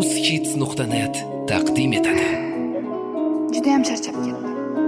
uzhits.net taqdim etadi. Judayam charchab ketdim.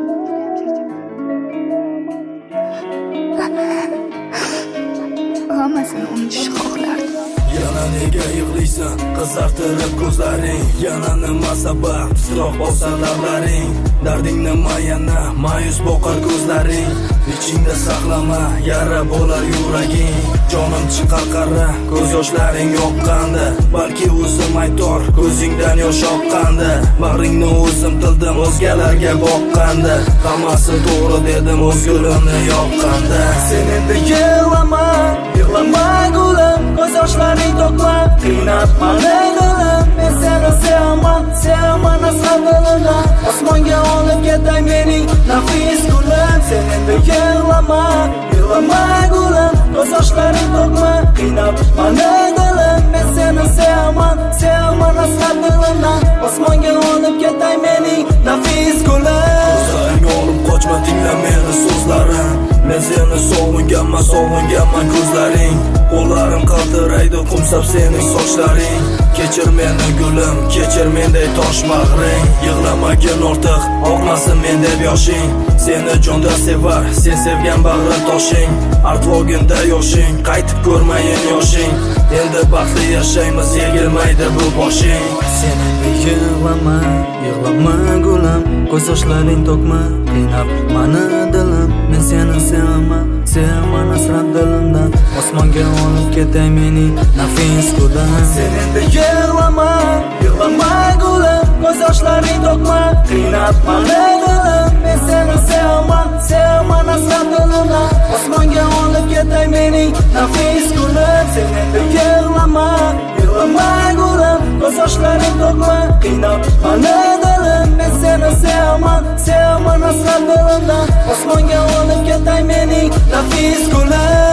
Hammasini unutishni xohlardim. Yana nega yig'laysan, qizartirib ko'zlaring? Yana nima sabab, titroq bo'lsa lablaring? Darding nima yana, ma'yus boqar ko'zlaring? Ichingda saqlama, yara bo'lar yuraging. Jonim chiqar qara, ko'z yoshlaring yoqqanda, balki o'zim aytor, ko'zingdan yosh oqqanda. Bag'ringni o'zim tildim, o'zgalarga boqqanda. Hammasi to'g'ri dedim, o'z yo'limni yoqqanda. Sen endi yig'lama, yig'lama gulim, ko'z yoshlaring to'kma, qiynab mani dilim. Men seni sevaman asal dilimdan. Osmonga olib ketay mening nafis gulim. Sen endi yig'lama, yig'lama gulim, ko'z yoshlaring to'kma, qiynab mani dilim. Men seni sevaman asal dilimdan. Osmonga olib ketay mening nafis gulim. Ko'zlaring olib qochma, tingla meni so'zlarim. Men seni sog'inganman ko'zlaring. Qo'llarim qaltiraydi, qumsab sening sochlaring. Kechir meni gulim, kechir menday tosh bag'ring. Yig'lamagin ortiq, oqmasin mendek yoshing. Seni jonda sevar, sen sevgan bag'ri toshing. Artvoginda yoshing, qaytib ko'rmayin yoshing. Endi baxtli yashaymiz, egilmaydi bu boshing. Sen endi yig'lama gulim, ko'z yoshlaring to'kma, qiynab mani dilim. Men seni sevaman asrab dilimdan. Osmonga olib ketay mening nafis gulim. Sen endi yig'lama gulim, ko'z yoshlaring to'kma, qiynab mani dilim. Men seni sevaman asrab dilimdan. Osmonga olib ketay mening nafis gulim. Sen endi yig'lama gulim, ko'z yoshlaring to'kma, qiynab mani dilim. Men seni sevaman asrab dilimdan. Osmonga olib ketay mening nafis gulim.